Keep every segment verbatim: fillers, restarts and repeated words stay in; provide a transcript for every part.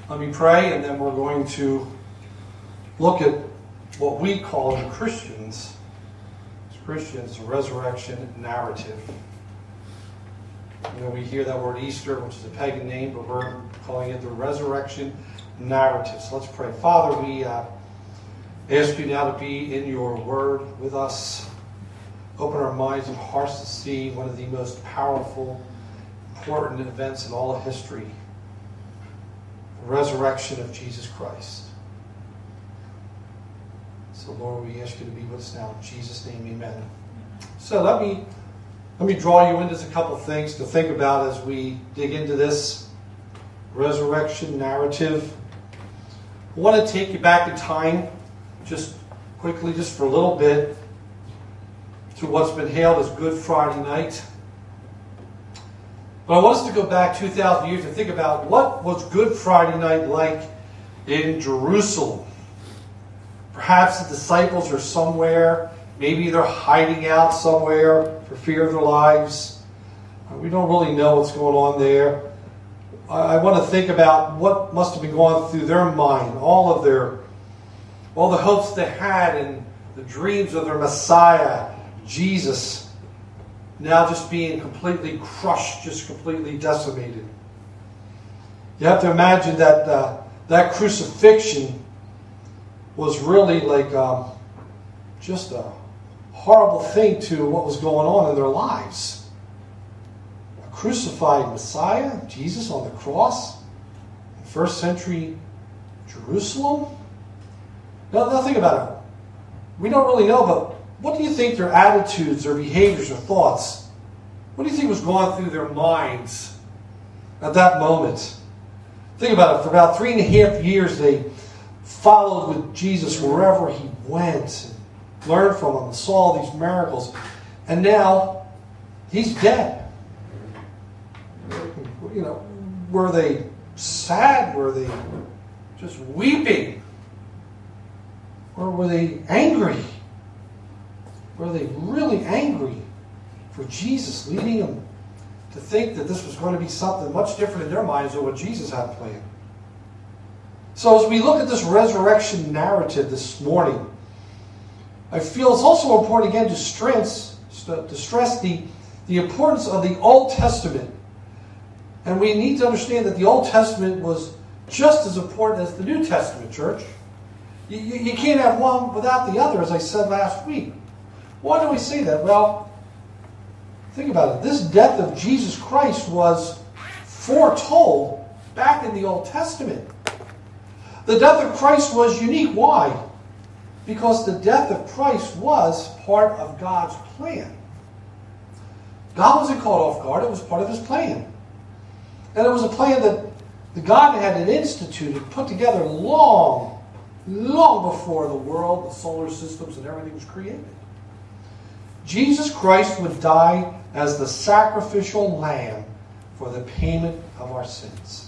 Let me pray, and then we're going to look at what we call as Christians, as Christians, a resurrection narrative. You know, we hear that word Easter, which is a pagan name, but we're calling it the resurrection narrative. So let's pray. Father, we uh, ask you now to be in your word with us. Open our minds and hearts to see one of the most powerful, important events in all of history. The resurrection of Jesus Christ. So Lord, we ask you to be with us now. In Jesus' name, amen. So let me let me draw you into a couple of things to think about as we dig into this resurrection narrative. I want to take you back in time, just quickly, just for a little bit, to what's been hailed as Good Friday night. But I want us to go back two thousand years and think about what was Good Friday night like in Jerusalem. Perhaps the disciples are somewhere. Maybe they're hiding out somewhere for fear of their lives. We don't really know what's going on there. I want to think about what must have been going through their mind, all of their, all the hopes they had and the dreams of their Messiah, Jesus, now just being completely crushed, just completely decimated. You have to imagine that uh, that crucifixion was really like um, just a horrible thing to what was going on in their lives. A crucified Messiah, Jesus on the cross, in first century Jerusalem. Now, now think about it. We don't really know, but what do you think their attitudes, their behaviors, or thoughts, what do you think was going through their minds at that moment? Think about it. For about three and a half years, they followed with Jesus wherever he went, and learned from him, and saw these miracles. And now, he's dead. You know, were they sad? Were they just weeping? Or were they angry? Were they really angry for Jesus, leading them to think that this was going to be something much different in their minds than what Jesus had planned? So as we look at this resurrection narrative this morning, I feel it's also important again to stress, to stress the, the importance of the Old Testament. And we need to understand that the Old Testament was just as important as the New Testament, church. You, you, you can't have one without the other, as I said last week. Why do we say that? Well, think about it. This death of Jesus Christ was foretold back in the Old Testament. The death of Christ was unique. Why? Because the death of Christ was part of God's plan. God wasn't caught off guard. It was part of his plan. And it was a plan that the God had instituted, put together long, long before the world, the solar systems, and everything was created. Jesus Christ would die as the sacrificial lamb for the payment of our sins.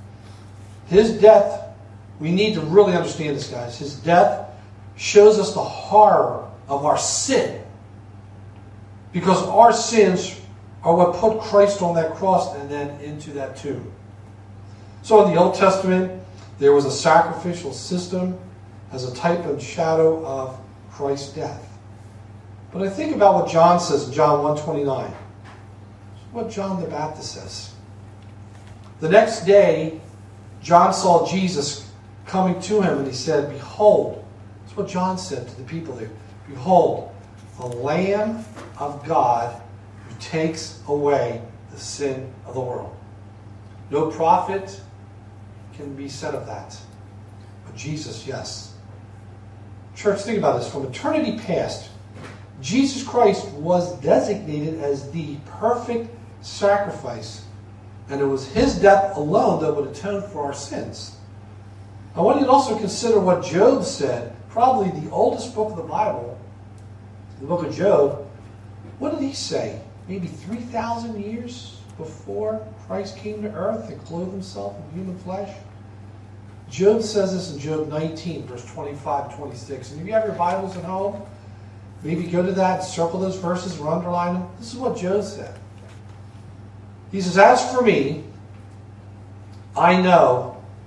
His death, we need to really understand this, guys. His death shows us the horror of our sin. Because our sins are what put Christ on that cross and then into that tomb. So in the Old Testament, there was a sacrificial system as a type and shadow of Christ's death. But I think about what John says in John one twenty-nine. What John the Baptist says. The next day, John saw Jesus coming to him, and he said, "Behold," that's what John said to the people there, "Behold, the Lamb of God who takes away the sin of the world." No prophet can be said of that. But Jesus, yes. Church, think about this. From eternity past, Jesus Christ was designated as the perfect sacrifice. And it was his death alone that would atone for our sins. I want you to also consider what Job said, probably the oldest book of the Bible, the book of Job. What did he say? Maybe three thousand years before Christ came to earth and clothed himself in human flesh? Job says this in Job nineteen, verse twenty-five and twenty-six. And if you have your Bibles at home, maybe go to that, circle those verses or underline them. This is what Job said. He says, "As for me, I know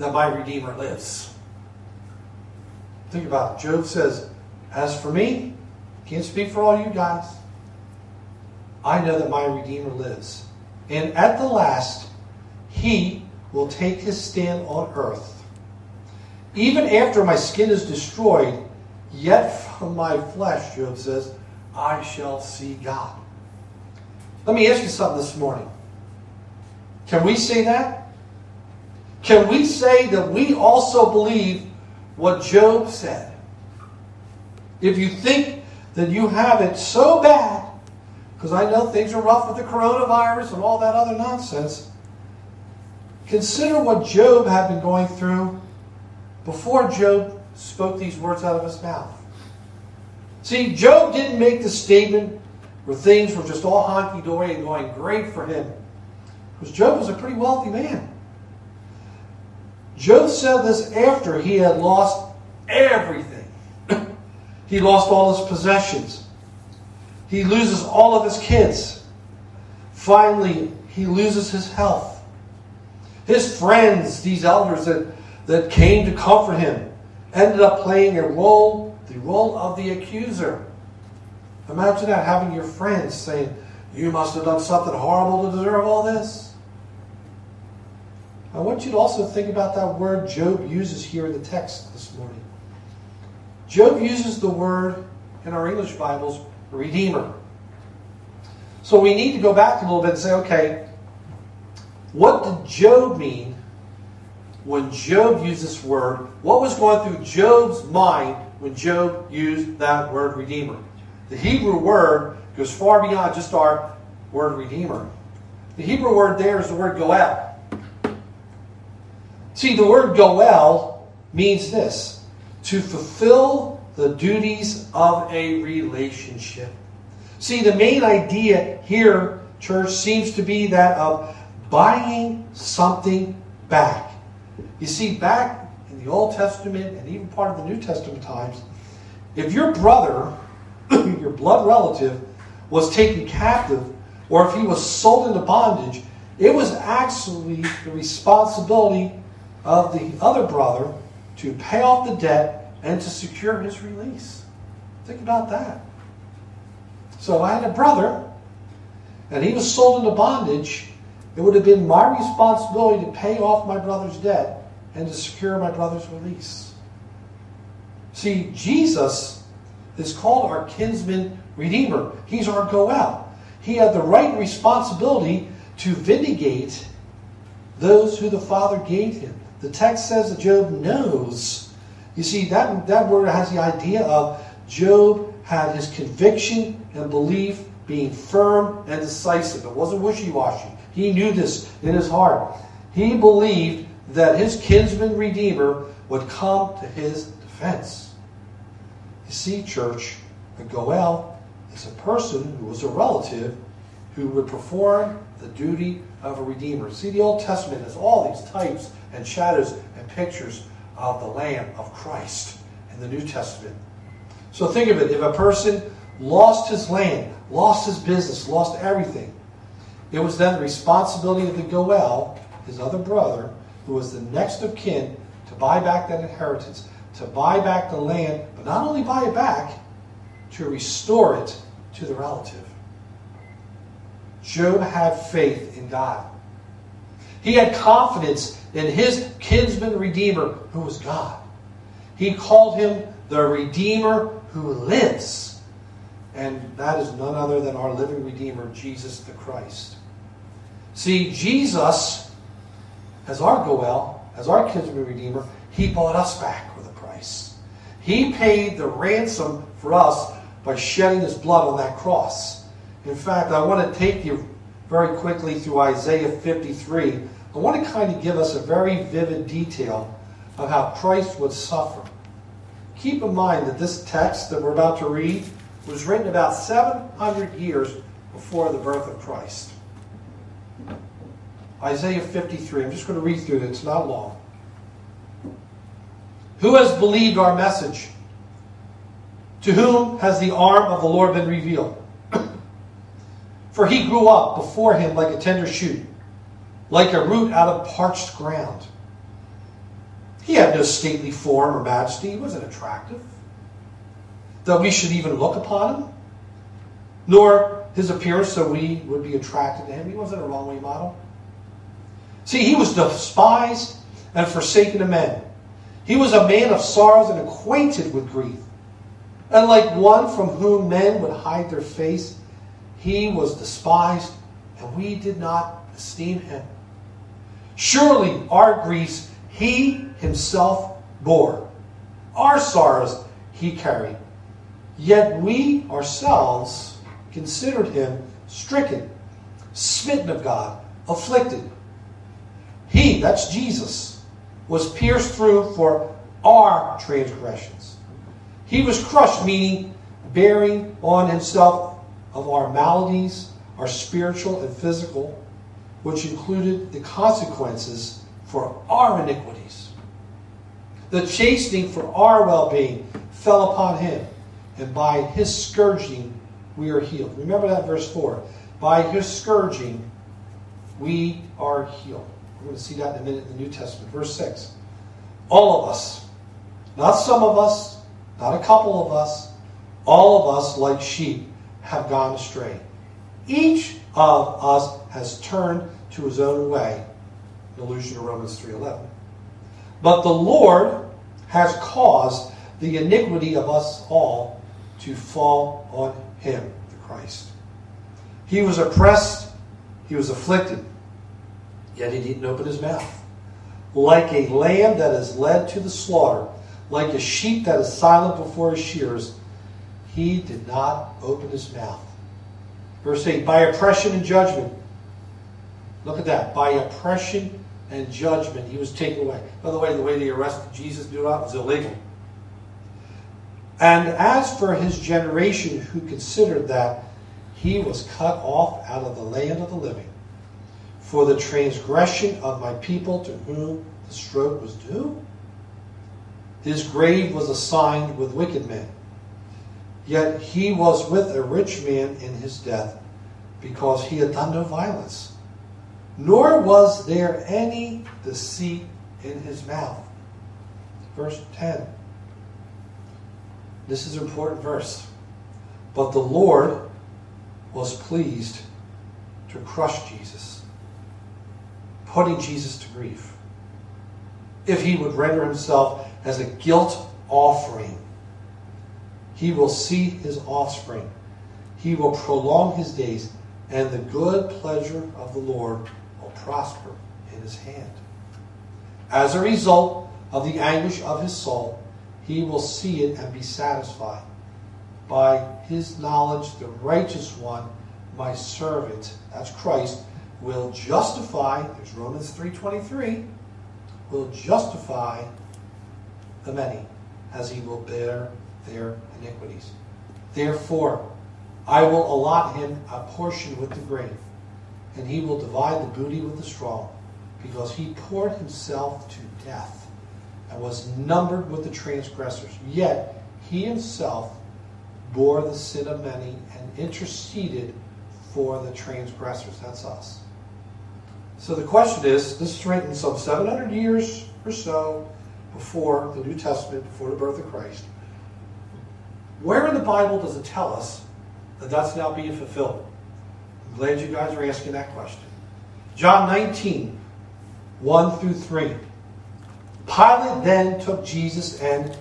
that my Redeemer lives. Think about it. Job says, as for me, can't speak for all you guys, I know that my Redeemer lives. And at the last, he will take his stand on earth. Even after my skin is destroyed, yet from my flesh, Job says, I shall see God. Let me ask you something this morning. Can we say that? Can we say that we also believe what Job said? If you think that you have it so bad, because I know things are rough with the coronavirus and all that other nonsense, consider what Job had been going through before Job spoke these words out of his mouth. See, Job didn't make the statement where things were just all honky-dory and going great for him. Because Job was a pretty wealthy man. Job said this after he had lost everything. He lost all his possessions. He loses all of his kids. Finally, he loses his health. His friends, these elders that, that came to comfort him, ended up playing a role, the role of the accuser. Imagine that, having your friends saying, you must have done something horrible to deserve all this. I want you to also think about that word Job uses here in the text this morning. Job uses the word in our English Bibles, Redeemer. So we need to go back a little bit and say, okay, what did Job mean when Job used this word? What was going through Job's mind when Job used that word Redeemer? The Hebrew word goes far beyond just our word Redeemer. The Hebrew word there is the word Goel. See, the word Goel means this: to fulfill the duties of a relationship. See, the main idea here, church, seems to be that of buying something back. You see, back in the Old Testament and even part of the New Testament times, if your brother, your blood relative, was taken captive, or if he was sold into bondage, it was actually the responsibility of the other brother to pay off the debt and to secure his release. Think about that. So if I had a brother and he was sold into bondage, it would have been my responsibility to pay off my brother's debt and to secure my brother's release. See, Jesus is called our kinsman redeemer. He's our Goel. He had the right responsibility to vindicate those who the Father gave him. The text says that Job knows. You see, that, that word has the idea of Job had his conviction and belief being firm and decisive. It wasn't wishy-washy. He knew this in his heart. He believed that his kinsman redeemer would come to his defense. You see, church, a Goel is a person who was a relative who would perform the duty of a redeemer. See, the Old Testament has all these types and shadows and pictures of the Lamb of Christ in the New Testament. So think of it. If a person lost his land, lost his business, lost everything, it was then the responsibility of the Goel, his other brother, who was the next of kin, to buy back that inheritance, to buy back the land, but not only buy it back, to restore it to the relative. Job had faith in God. He had confidence in his kinsman redeemer, who was God. He called him the Redeemer who lives. And that is none other than our living Redeemer, Jesus the Christ. See, Jesus, as our Goel, as our kinsman redeemer, he bought us back with a price. He paid the ransom for us by shedding his blood on that cross. In fact, I want to take you very quickly through Isaiah fifty-three. I want to kind of give us a very vivid detail of how Christ would suffer. Keep in mind that this text that we're about to read was written about seven hundred years before the birth of Christ. Isaiah fifty-three. I'm just going to read through it. It's not long. Who has believed our message? To whom has the arm of the Lord been revealed? For he grew up before him like a tender shoot, like a root out of parched ground. He had no stately form or majesty. He wasn't attractive, that we should even look upon him, nor his appearance so we would be attracted to him. He wasn't a wrong-way model. See, he was despised and forsaken of men. He was a man of sorrows and acquainted with grief. And like one from whom men would hide their face, he was despised, and we did not esteem him. Surely our griefs he himself bore. Our sorrows he carried. Yet we ourselves considered him stricken, smitten of God, afflicted. He, that's Jesus, was pierced through for our transgressions. He was crushed, meaning bearing on himself of our maladies, our spiritual and physical, which included the consequences for our iniquities. The chastening for our well-being fell upon him, and by his scourging we are healed. Remember that verse four. By his scourging we are healed. We're going to see that in a minute in the New Testament. Verse six. All of us, not some of us, not a couple of us, all of us, like sheep, have gone astray. Each of us has turned to his own way. An allusion to Romans three eleven. But the Lord has caused the iniquity of us all to fall on him, the Christ. He was oppressed, he was afflicted, yet he didn't open his mouth. Like a lamb that is led to the slaughter, like a sheep that is silent before his shearers, he did not open his mouth. Verse eight, by oppression and judgment. Look at that. By oppression and judgment, he was taken away. By the way, the way they arrested Jesus do that was illegal. And as for his generation who considered that he was cut off out of the land of the living, for the transgression of my people to whom the stroke was due, his grave was assigned with wicked men. Yet he was with a rich man in his death, because he had done no violence, nor was there any deceit in his mouth. Verse ten. This is an important verse. But the Lord was pleased to crush Jesus, putting Jesus to grief, if he would render himself as a guilt offering. He will see his offspring. He will prolong his days, and the good pleasure of the Lord will prosper in his hand. As a result of the anguish of his soul, he will see it and be satisfied. By his knowledge, the righteous one, my servant, that's Christ, will justify, there's Romans three twenty-three, will justify the many, as he will bear their iniquities. Therefore, I will allot him a portion with the great, and he will divide the booty with the strong, because he poured himself to death and was numbered with the transgressors. Yet he himself bore the sin of many and interceded for the transgressors. That's us. So the question is, this is written some seven hundred years or so before the New Testament, before the birth of Christ. Where in the Bible does it tell us that that's now being fulfilled? I'm glad you guys are asking that question. John nineteen, one through three. Pilate then took Jesus and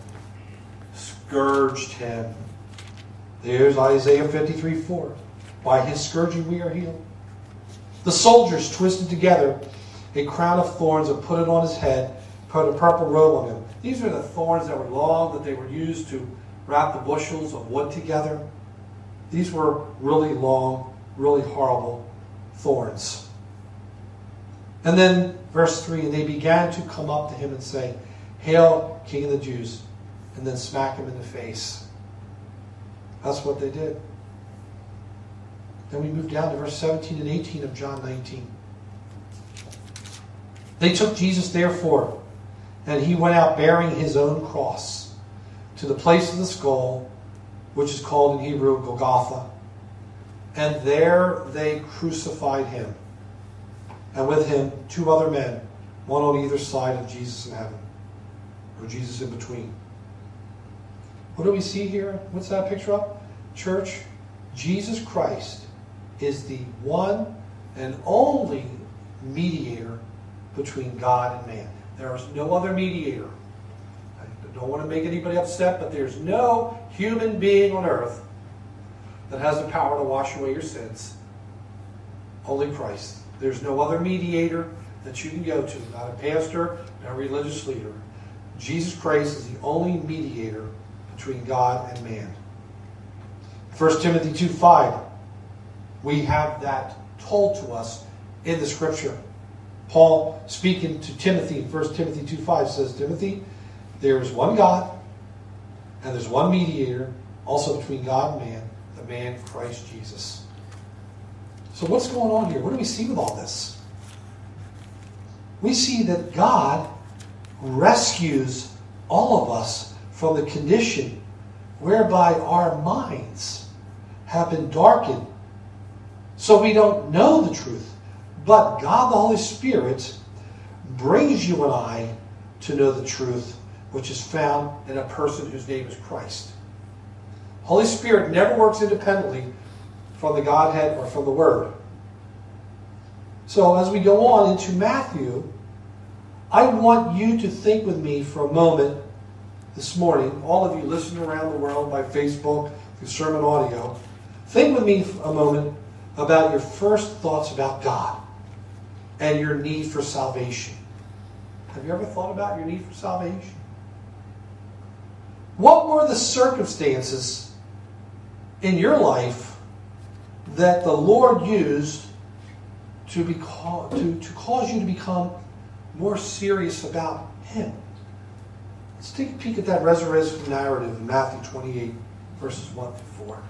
scourged him. There's Isaiah fifty-three, four. By his scourging we are healed. The soldiers twisted together a crown of thorns and put it on his head, put a purple robe on him. These are the thorns that were long, that they were used to wrap the bushels of wood together. These were really long, really horrible thorns. And then verse three, and they began to come up to him and say, Hail, King of the Jews, and then smack him in the face. That's what they did. Then we move down to verse seventeen and eighteen of John nineteen. They took Jesus therefore, and he went out bearing his own cross to the place of the skull, which is called in Hebrew Golgotha. And there they crucified him, and with him two other men, one on either side of Jesus in heaven. or Jesus in between. What do we see here? What's that picture of? Church, Jesus Christ is the one and only mediator between God and man. There is no other mediator. I don't want to make anybody upset, but there's no human being on earth that has the power to wash away your sins. Only Christ. There's no other mediator that you can go to. Not a pastor, not a religious leader. Jesus Christ is the only mediator between God and man. First Timothy two five. We have that told to us in the Scripture. Paul, speaking to Timothy in First Timothy two five, says, Timothy, there is one God, and there's one mediator, also between God and man, the man Christ Jesus. So what's going on here? What do we see with all this? We see that God rescues all of us from the condition whereby our minds have been darkened, so we don't know the truth. But God the Holy Spirit brings you and I to know the truth, which is found in a person whose name is Christ. Holy Spirit never works independently from the Godhead or from the Word. So as we go on into Matthew, I want you to think with me for a moment this morning, all of you listening around the world by Facebook, through sermon audio, think with me for a moment about your first thoughts about God and your need for salvation. Have you ever thought about your need for salvation? What were the circumstances in your life that the Lord used to, be called, to, to cause you to become more serious about Him? Let's take a peek at that resurrection narrative in Matthew twenty-eight, verses one through four.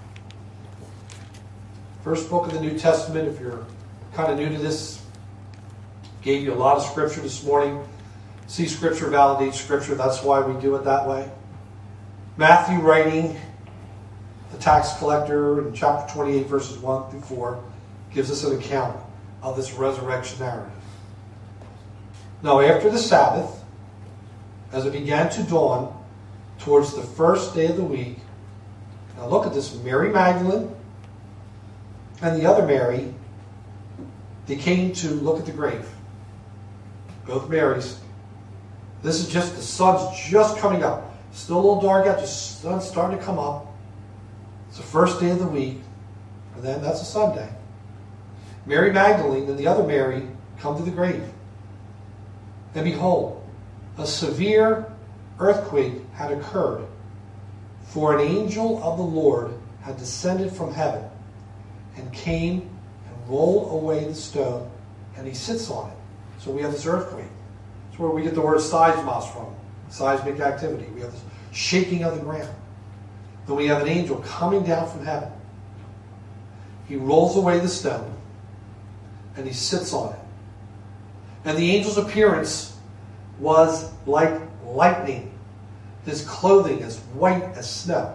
First book of the New Testament, if you're kind of new to this, gave you a lot of Scripture this morning. See, Scripture validates Scripture. That's why we do it that way. Matthew, writing the tax collector in chapter twenty-eight, verses one through four, gives us an account of this resurrection narrative. Now, after the Sabbath, as it began to dawn towards the first day of the week, now look at this, Mary Magdalene and the other Mary, they came to look at the grave. Both Marys. This is just, the sun's just coming up. Still a little dark out, just sun's starting to come up. It's the first day of the week, and then that's a Sunday. Mary Magdalene and the other Mary come to the grave. And behold, a severe earthquake had occurred, for an angel of the Lord had descended from heaven and came and rolled away the stone, and he sits on it. So we have this earthquake. That's where we get the word seismos from, seismic activity. We have this shaking of the ground. Then we have an angel coming down from heaven. He rolls away the stone, and he sits on it. And the angel's appearance was like lightning. His clothing as white as snow.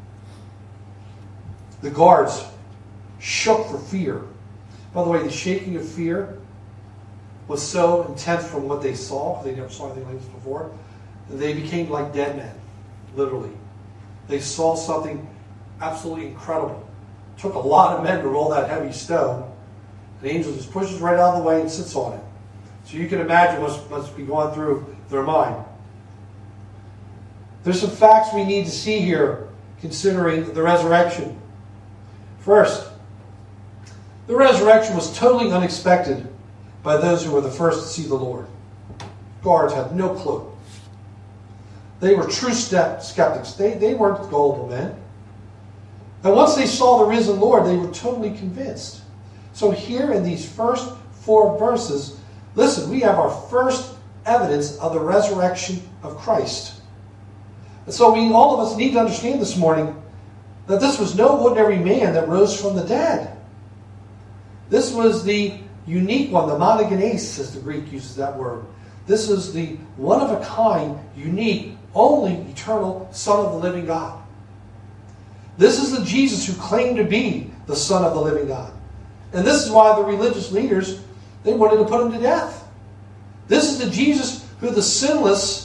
The guards shook for fear. By the way, the shaking of fear was so intense from what they saw, because they never saw anything like this before, that they became like dead men, literally. They saw something absolutely incredible. It took a lot of men to roll that heavy stone. The angel just pushes right out of the way and sits on it. So you can imagine what must be going through their mind. There's some facts we need to see here considering the resurrection. First, the resurrection was totally unexpected by those who were the first to see the Lord. Guards had no clue. They were true skeptics. They, they weren't gullible men. And once they saw the risen Lord, they were totally convinced. So here in these first four verses, listen, we have our first evidence of the resurrection of Christ. And so we, all of us, need to understand this morning that this was no ordinary man that rose from the dead. This was the unique one, the monogenes, as the Greek uses that word. This is the one-of-a-kind, unique, only eternal Son of the living God. This is the Jesus who claimed to be the Son of the living God. And this is why the religious leaders, they wanted to put him to death. This is the Jesus who the sinless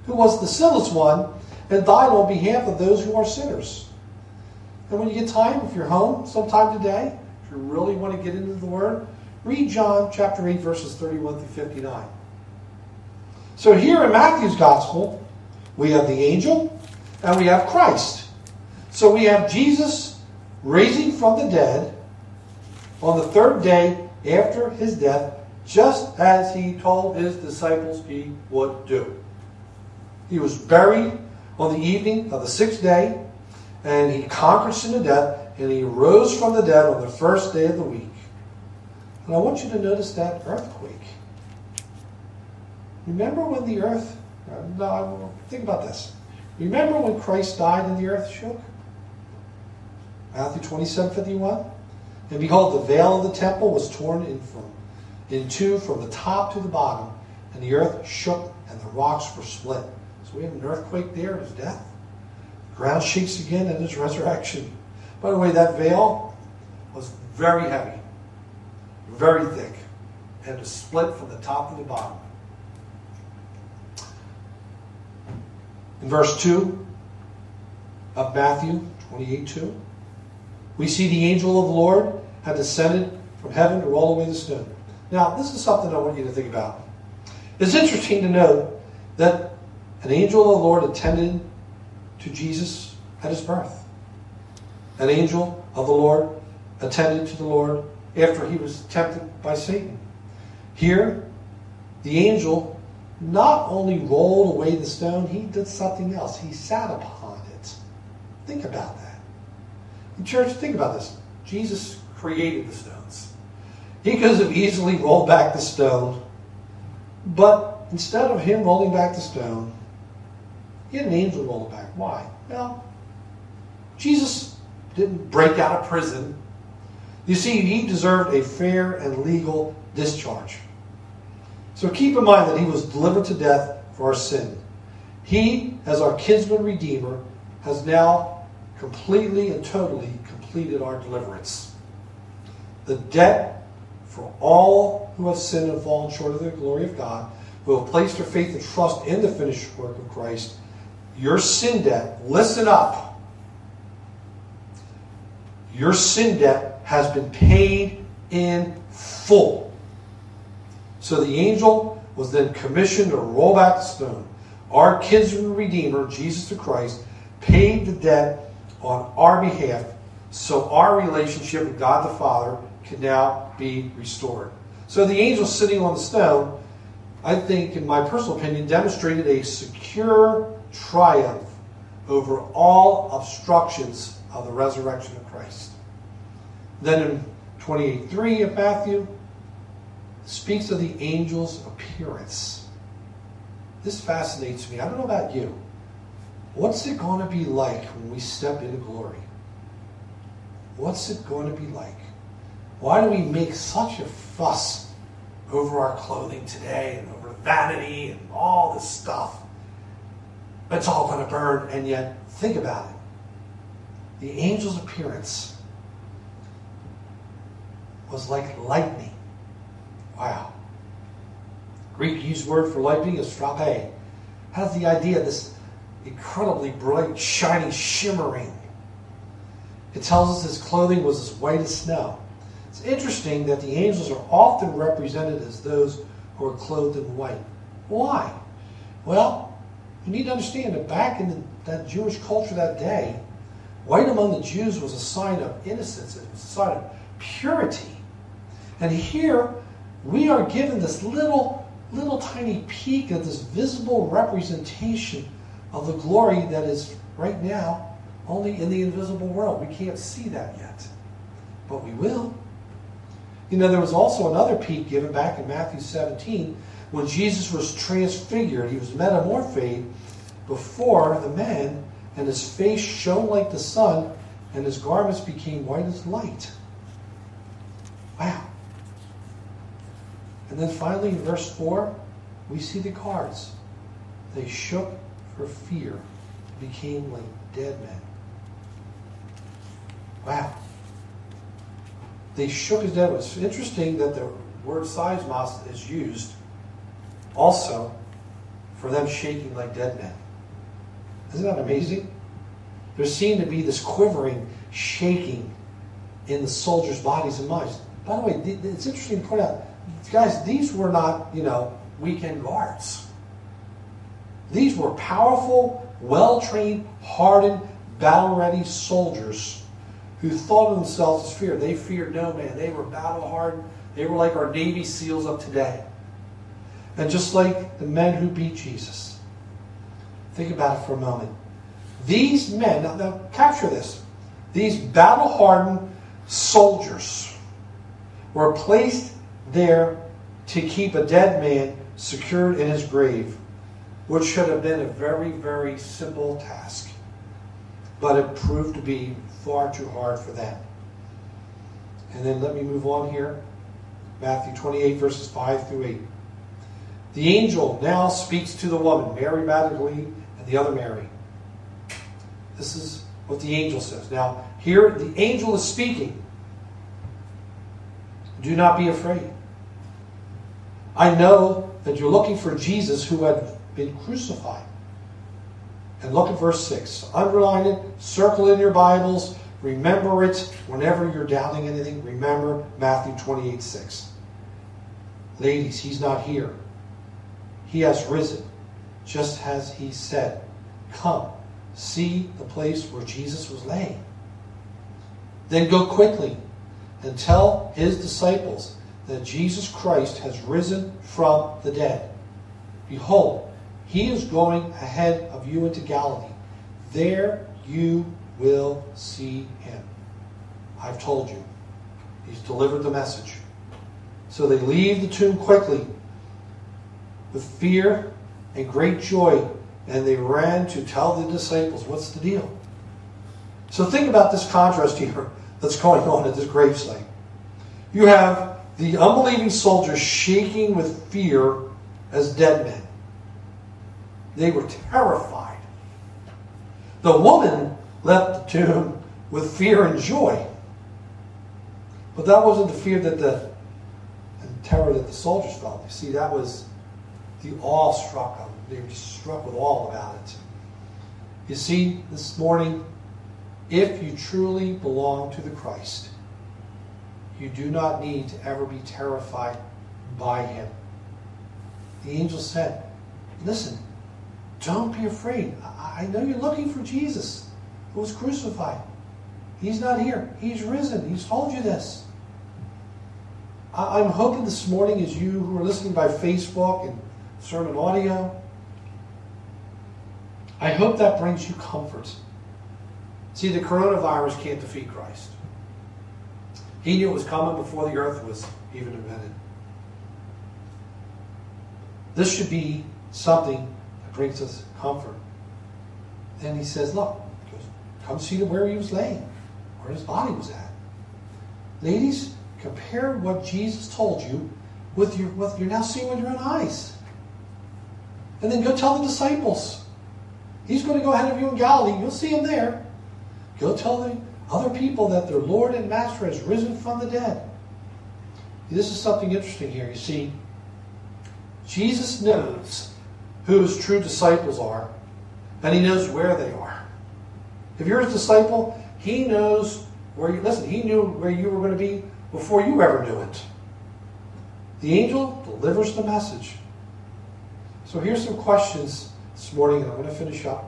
who was the sinless one and died on behalf of those who are sinners. And when you get time, if you're home sometime today, if you really want to get into the Word, read John chapter eight, verses thirty-one through fifty-nine. So here in Matthew's Gospel, we have the angel and we have Christ. So we have Jesus raising from the dead on the third day after his death, just as he told his disciples he would do. He was buried on the evening of the sixth day, and he conquered sin and death, and he rose from the dead on the first day of the week. And I want you to notice that earthquake. Remember when the earth, no, think about this. Remember when Christ died and the earth shook? Matthew twenty-seven fifty-one. And behold, the veil of the temple was torn in from, in two from the top to the bottom, and the earth shook and the rocks were split. So we have an earthquake there at his death. The ground shakes again at his resurrection. By the way, that veil was very heavy, very thick, and it was split from the top to the bottom. In verse two of Matthew twenty-eight two, we see the angel of the Lord had descended from heaven to roll away the stone. Now, this is something I want you to think about. It's interesting to note that an angel of the Lord attended to Jesus at his birth. An angel of the Lord attended to the Lord after he was tempted by Satan. Here, the angel not only rolled away the stone, he did something else. He sat upon it. Think about that. In church, think about this. Jesus created the stones. He could have easily rolled back the stone, but instead of him rolling back the stone, he had an angel roll it back. Why? Well, Jesus didn't break out of prison. You see, he deserved a fair and legal discharge. So keep in mind that he was delivered to death for our sin. He, as our kinsman redeemer, has now completely and totally completed our deliverance. The debt for all who have sinned and fallen short of the glory of God, who have placed their faith and trust in the finished work of Christ, your sin debt, listen up, your sin debt has been paid in full. So the angel was then commissioned to roll back the stone. Our kinsman redeemer, Jesus the Christ, paid the debt on our behalf, so our relationship with God the Father can now be restored. So the angel sitting on the stone, I think, in my personal opinion, demonstrated a secure triumph over all obstructions of the resurrection of Christ. Then in twenty-eight three of Matthew, speaks of the angel's appearance. This fascinates me. I don't know about you. What's it going to be like when we step into glory? What's it going to be like? Why do we make such a fuss over our clothing today and over vanity and all this stuff? It's all going to burn, and yet, think about it. The angel's appearance was like lightning. Wow. Greek used word for lightning is frappe. Has the idea of this incredibly bright, shining, shimmering. It tells us his clothing was as white as snow. It's interesting that the angels are often represented as those who are clothed in white. Why? Well, you need to understand that back in the, that Jewish culture that day, white among the Jews was a sign of innocence. It was a sign of purity. And here, we are given this little, little tiny peek of this visible representation of the glory that is right now only in the invisible world. We can't see that yet, but we will. You know, there was also another peek given back in Matthew seventeen when Jesus was transfigured. He was metamorphosed before the men, and his face shone like the sun, and his garments became white as light. Wow. And then finally in verse four, we see the guards. They shook for fear and became like dead men. Wow. They shook as dead men. It's interesting that the word seismos is used also for them shaking like dead men. Isn't that amazing? There seemed to be this quivering, shaking in the soldiers' bodies and minds. By the way, it's interesting to point out, guys, these were not, you know, weekend guards. These were powerful, well-trained, hardened, battle-ready soldiers who thought of themselves as fear. They feared no man. They were battle-hardened. They were like our Navy SEALs of today. And just like the men who beat Jesus. Think about it for a moment. These men, now, now capture this, these battle-hardened soldiers were placed there to keep a dead man secured in his grave, which should have been a very, very simple task. But it proved to be far too hard for them. And then let me move on here. Matthew twenty-eight, verses five through eight. The angel now speaks to the woman, Mary Magdalene and the other Mary. This is what the angel says. Now, here the angel is speaking. Do not be afraid. I know that you're looking for Jesus who had been crucified. And look at verse six. Underline it, circle it in your Bibles, remember it whenever you're doubting anything. Remember Matthew twenty-eight, six. Ladies, he's not here. He has risen, just as he said. Come, see the place where Jesus was laying. Then go quickly and tell his disciples that Jesus Christ has risen from the dead. Behold, he is going ahead of you into Galilee. There you will see him. I've told you. He's delivered the message. So they leave the tomb quickly with fear and great joy, and they ran to tell the disciples, what's the deal? So think about this contrast here that's going on at this gravesite. You have the unbelieving soldiers shaking with fear as dead men. They were terrified. The woman left the tomb with fear and joy. But that wasn't the fear that the and terror that the soldiers felt. You see, that was the awe struck them. They were just struck with awe about it. You see, this morning, if you truly belong to the Christ, you do not need to ever be terrified by him. The angel said, listen, don't be afraid. I know you're looking for Jesus who was crucified. He's not here. He's risen. He's told you this. I'm hoping this morning, as you who are listening by Facebook and sermon audio, I hope that brings you comfort. See, the coronavirus can't defeat Christ. He knew it was coming before the earth was even invented. This should be something that brings us comfort. Then he says, look, come see where he was laying, where his body was at. Ladies, compare what Jesus told you with your what you're now seeing with your own eyes. And then go tell the disciples. He's going to go ahead of you in Galilee. You'll see him there. Go tell the other people that their Lord and Master has risen from the dead. This is something interesting here. You see, Jesus knows who his true disciples are, and he knows where they are. If you're his disciple, he knows where you, listen, he knew where you were going to be before you ever knew it. The angel delivers the message. So here's some questions this morning, and I'm going to finish up.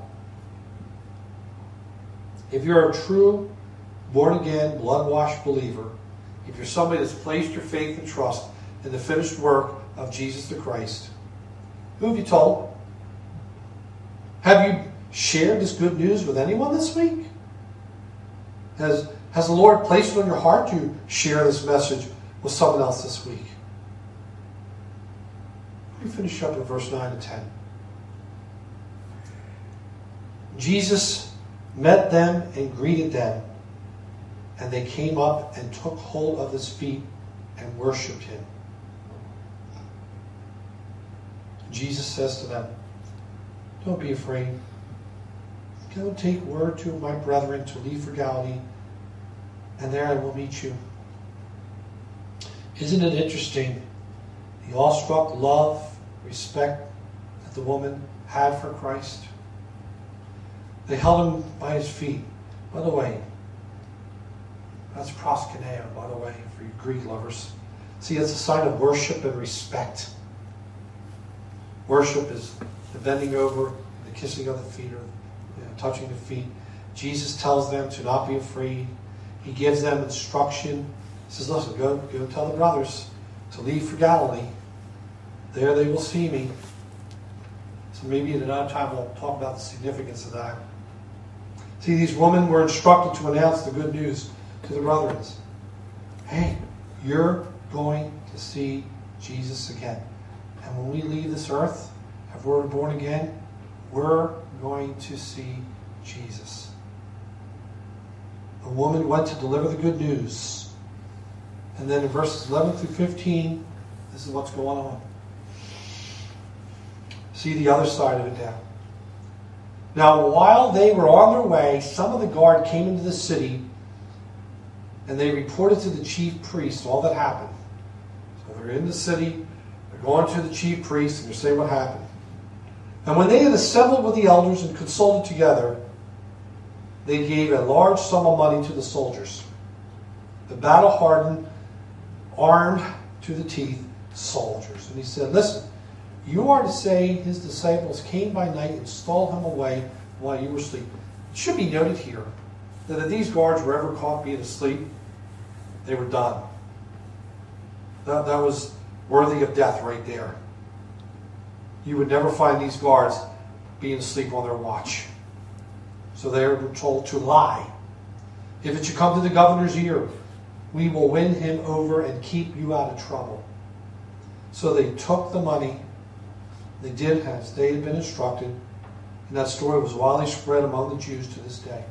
If you're a true, born-again, blood-washed believer, if you're somebody that's placed your faith and trust in the finished work of Jesus the Christ, who have you told? Have you shared this good news with anyone this week? Has, has the Lord placed it on your heart to share this message with someone else this week? Let me finish up with verse nine and ten. Jesus met them and greeted them, and they came up and took hold of his feet and worshipped him. Jesus says to them, don't be afraid. Go take word to my brethren to leave for Galilee, and there I will meet you. Isn't it interesting? The awestruck love, respect that the woman had for Christ. They held him by his feet. By the way, that's proskuneo, by the way, for you Greek lovers. See, it's a sign of worship and respect. Worship is the bending over, the kissing of the feet, or you know, touching the feet. Jesus tells them to not be afraid. He gives them instruction. He says, listen, go, go tell the brothers to leave for Galilee. There they will see me. So maybe at another time we'll talk about the significance of that. See, these women were instructed to announce the good news to the brethren. Hey, you're going to see Jesus again. And when we leave this earth, if we're born again, we're going to see Jesus. The woman went to deliver the good news. And then in verses eleven through fifteen, this is what's going on. See the other side of it now. Now, while they were on their way, some of the guard came into the city, and they reported to the chief priest all that happened. So they're in the city, they're going to the chief priest, and they're saying what happened. And when they had assembled with the elders and consulted together, they gave a large sum of money to the soldiers, the battle-hardened, armed to the teeth soldiers. And he said, listen, you are to say his disciples came by night and stole him away while you were asleep. It should be noted here that if these guards were ever caught being asleep, they were done. That, that was worthy of death right there. You would never find these guards being asleep on their watch. So they were told to lie. If it should come to the governor's ear, we will win him over and keep you out of trouble. So they took the money. They did as they had been instructed. And that story was widely spread among the Jews to this day.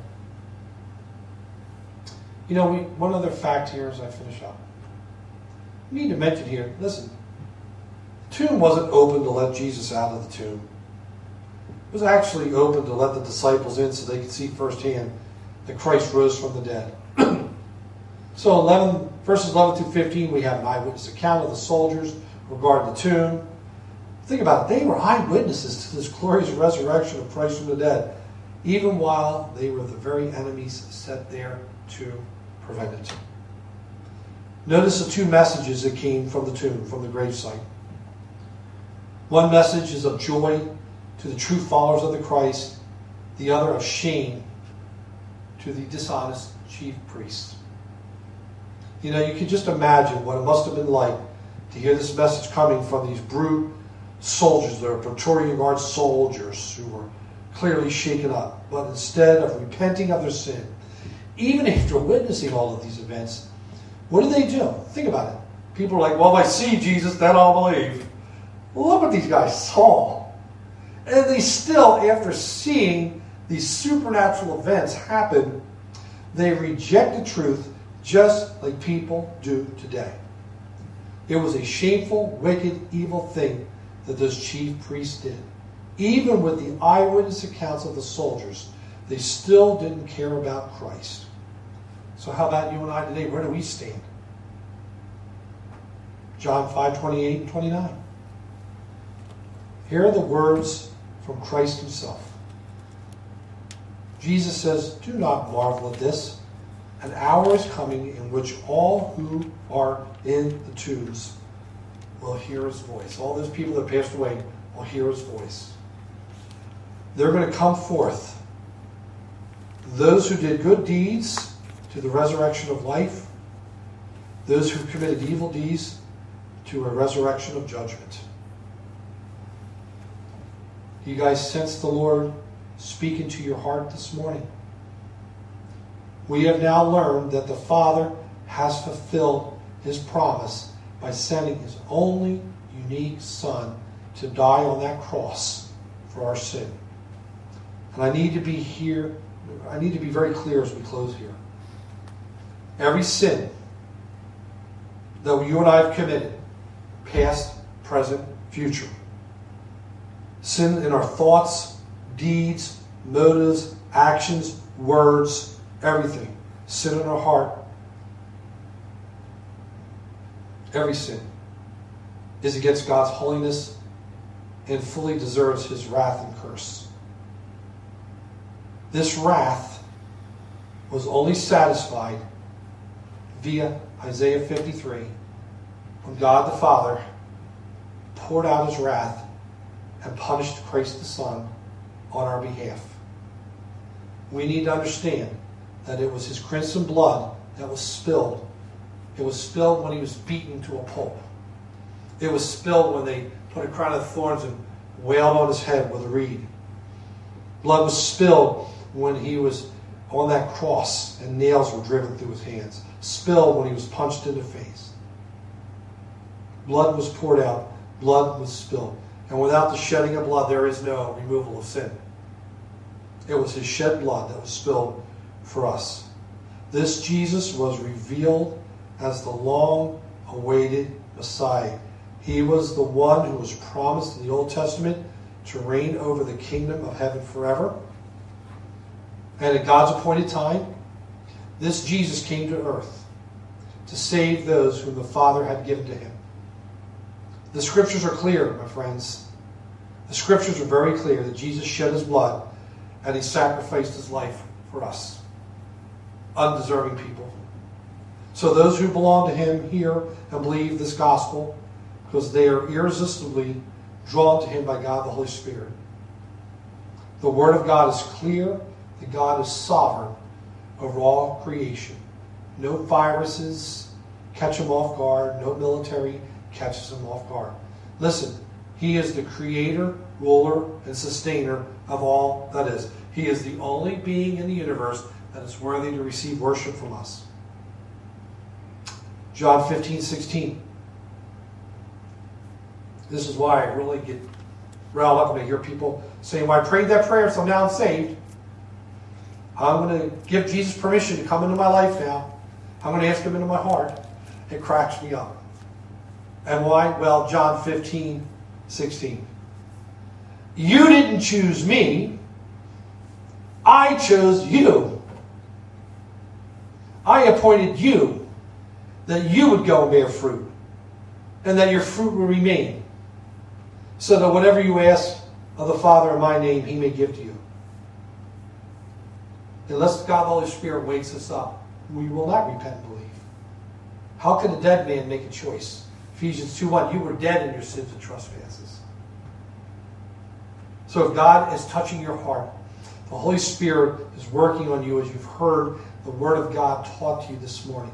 You know, we, one other fact here as I finish up. We need to mention here, listen, the tomb wasn't open to let Jesus out of the tomb. It was actually open to let the disciples in so they could see firsthand that Christ rose from the dead. So eleven, verses eleven through fifteen, we have an eyewitness account of the soldiers regarding the tomb. Think about it. They were eyewitnesses to this glorious resurrection of Christ from the dead, even while they were the very enemies set there to prevent it. Notice the two messages that came from the tomb, from the gravesite. One message is of joy to the true followers of the Christ, the other of shame to the dishonest chief priests. You know, you can just imagine what it must have been like to hear this message coming from these brute soldiers. They were Praetorian Guard soldiers who were clearly shaken up. But instead of repenting of their sin, even after witnessing all of these events, what did they do? Think about it. People are like, well, if I see Jesus, then I'll believe. Well, look what these guys saw. And they still, after seeing these supernatural events happen, they reject the truth just like people do today. It was a shameful, wicked, evil thing that those chief priests did. Even with the eyewitness accounts of the soldiers, they still didn't care about Christ. So how about you and I today? Where do we stand? John five, twenty-eight and twenty-nine. Here are the words from Christ himself. Jesus says, do not marvel at this. An hour is coming in which all who are in the tombs will hear his voice. All those people that passed away will hear his voice. They're going to come forth. Those who did good deeds to the resurrection of life. Those who committed evil deeds to a resurrection of judgment. You guys sense the Lord speaking to your heart this morning? We have now learned that the Father has fulfilled his promise by sending his only unique Son to die on that cross for our sin. And I need to be here, I need to be very clear as we close here. Every sin that you and I have committed, past, present, future, sin in our thoughts, deeds, motives, actions, words, everything. Sin in our heart. Every sin is against God's holiness and fully deserves his wrath and curse. This wrath was only satisfied via Isaiah fifty-three, when God the Father poured out his wrath and punished Christ the Son on our behalf. We need to understand that it was his crimson blood that was spilled. It was spilled when he was beaten to a pulp. It was spilled when they put a crown of thorns and wailed on his head with a reed. Blood was spilled when he was on that cross and nails were driven through his hands. Spilled when he was punched in the face. Blood was poured out. Blood was spilled. And without the shedding of blood, there is no removal of sin. It was his shed blood that was spilled for us. This Jesus was revealed as the long-awaited Messiah. He was the one who was promised in the Old Testament to reign over the kingdom of heaven forever. And at God's appointed time, this Jesus came to earth to save those whom the Father had given to him. The scriptures are clear, my friends. The scriptures are very clear that Jesus shed his blood and he sacrificed his life for us, undeserving people. So those who belong to him hear and believe this gospel because they are irresistibly drawn to him by God the Holy Spirit. The Word of God is clear that God is sovereign over all creation. No viruses catch him off guard. No military catches him off guard. Listen, he is the creator, ruler, and sustainer of all that is. He is the only being in the universe that is worthy to receive worship from us. John fifteen sixteen. This is why I really get riled up when I hear people saying, well, I prayed that prayer, so now I'm saved. I'm going to give Jesus permission to come into my life now. I'm going to ask him into my heart. It cracks me up. And why? Well, John fifteen sixteen. You didn't choose me. I chose you. I appointed you that you would go and bear fruit, and that your fruit will remain, so that whatever you ask of the Father in my name, he may give to you. Unless God the Holy Spirit wakes us up, we will not repent and believe. How can a dead man make a choice? Ephesians two one, you were dead in your sins and trespasses. So if God is touching your heart, the Holy Spirit is working on you as you've heard the Word of God taught to you this morning.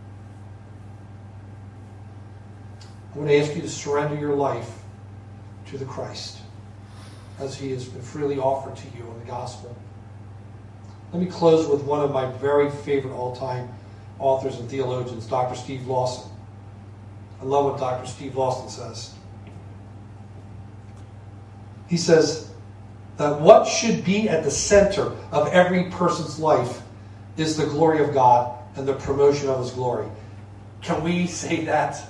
I want to ask you to surrender your life to the Christ as he has been freely offered to you in the gospel. Let me close with one of my very favorite all-time authors and theologians, Doctor Steve Lawson. I love what Doctor Steve Lawson says. He says that what should be at the center of every person's life is the glory of God and the promotion of his glory. Can we say that?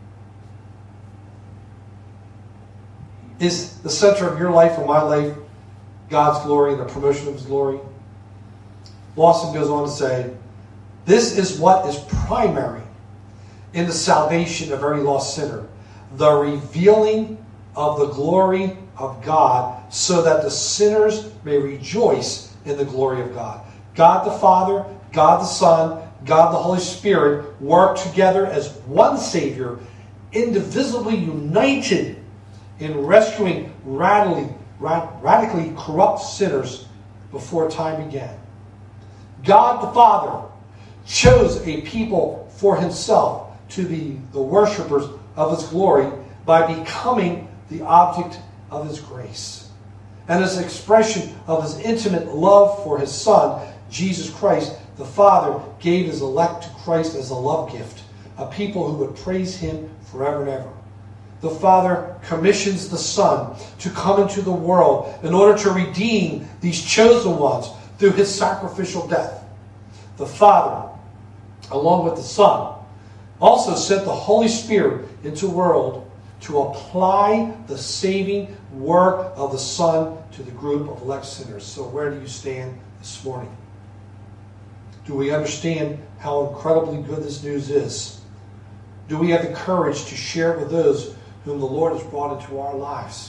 Is the center of your life and my life God's glory and the promotion of his glory? Lawson goes on to say, this is what is primary in the salvation of every lost sinner, the revealing of the glory of God, so that the sinners may rejoice in the glory of God. God the Father, God the Son, God the Holy Spirit work together as one Savior, indivisibly united in rescuing radically, radically corrupt sinners before time began. God the Father chose a people for himself to be the worshipers of his glory by becoming the object of his grace. And as an expression of his intimate love for his Son, Jesus Christ, the Father gave his elect to Christ as a love gift, a people who would praise him forever and ever. The Father commissions the Son to come into the world in order to redeem these chosen ones through his sacrificial death. The Father, along with the Son, also sent the Holy Spirit into the world to apply the saving work of the Son to the group of elect sinners. So where do you stand this morning? Do we understand how incredibly good this news is? Do we have the courage to share it with those whom the Lord has brought into our lives?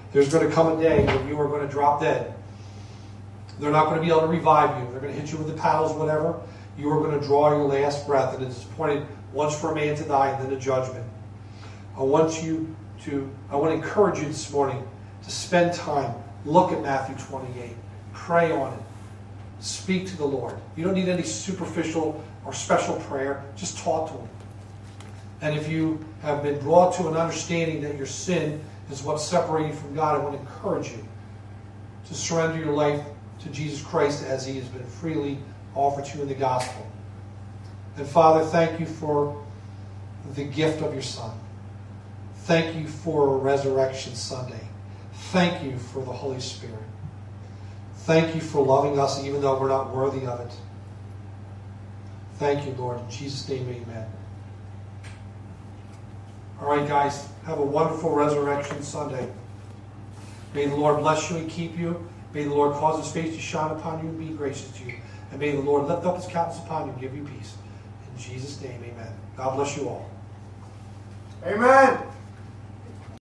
There's going to come a day when you are going to drop dead. They're not going to be able to revive you. They're going to hit you with the paddles, whatever. You are going to draw your last breath, and it's appointed once for a man to die and then a judgment. I want you to, I want to encourage you this morning to spend time, look at Matthew twenty-eight, pray on it, speak to the Lord. You don't need any superficial or special prayer, just talk to Him. And if you have been brought to an understanding that your sin is what's separating you from God, I want to encourage you to surrender your life to Jesus Christ as He has been freely offered to you in the gospel. And Father, thank you for the gift of your Son. Thank you for Resurrection Sunday. Thank you for the Holy Spirit. Thank you for loving us even though we're not worthy of it. Thank you, Lord. In Jesus' name, amen. All right, guys. Have a wonderful Resurrection Sunday. May the Lord bless you and keep you. May the Lord cause His face to shine upon you and be gracious to you. And may the Lord lift up His countenance upon you and give you peace. In Jesus' name, amen. God bless you all. Amen.